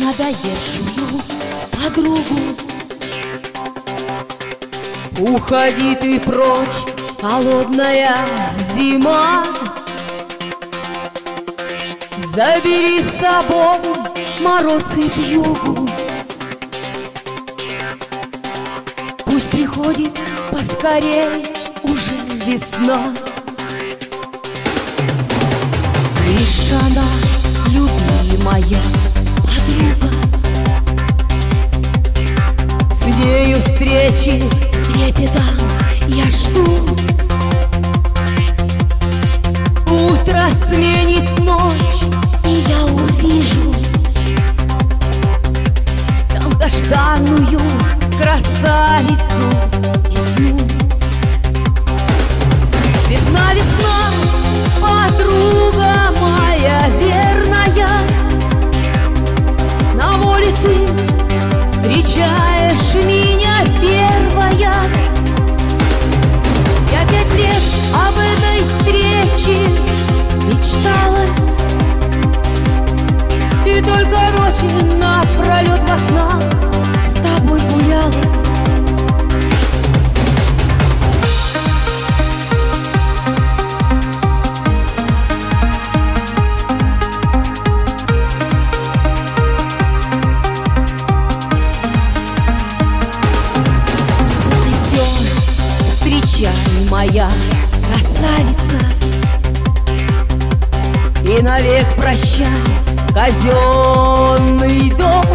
надоевшую подругу. Уходи ты прочь, холодная зима, забери с собой мороз и вьюгу. Пусть приходит поскорей уже весна. Лишь она, любимая подруга, с нею встречи с трепетом я жду. Утро сменит ночь, и я увижу долгожданную красавицу весну. Весна, весна, подруга моя верная, на воле ты встречаешь меня первая. Я 5 лет об этой встрече мечтала, и только ночи напролет во снах с тобой гуляла. Встречай, моя красавица, и навек прощай казенный дом.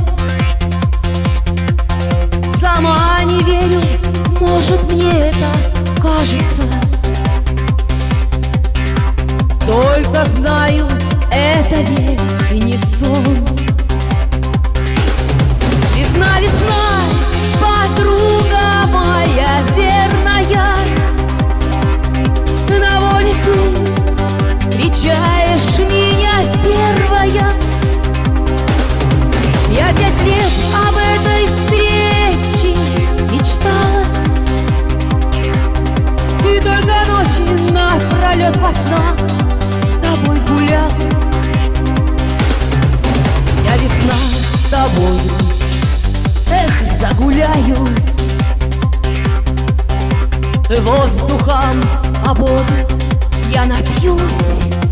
Сама не верю, может, мне это кажется, только знаю, это ведь не сон. Весна, весна, подруга моя верная, на воле ты встречаешь меня первая. Я 5 лет об этой встрече мечтала, и только ночи напролет во снах с тобой гуляла. Я весна с тобой, эх, загуляю воздухом свободы, я напьюсь